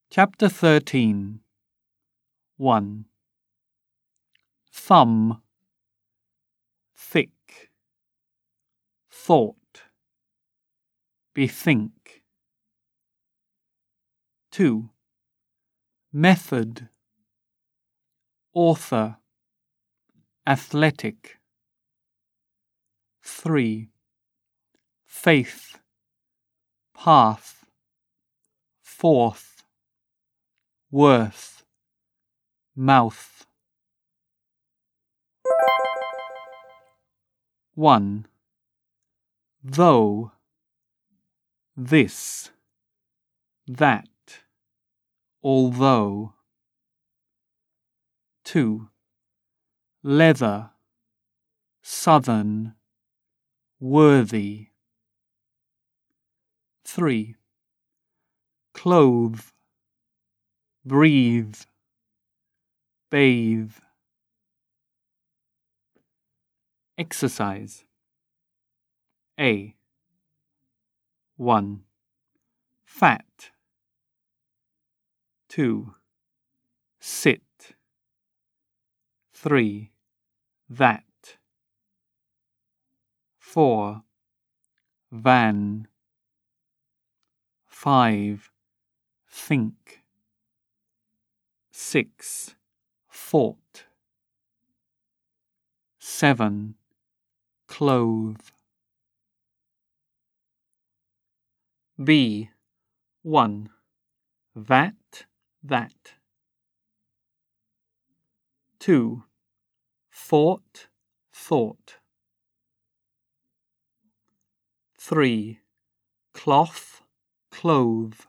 Chapter 13. 1. Thumb, thick, thought, bethink. 2. Method, author, athletic. 3. Faith, path, forth, worth, mouth. 1. Though, this, that, although. 2. Leather, southern, worthy. 3. Clothe, breathe, bathe. Exercise. A. 1. Fat. 2. Sit. 3. That. 4. Van. 5. Think. 6. Thought. 7. Clothe. B. 1. That. 2. Thought. 3. Cloth, clothe.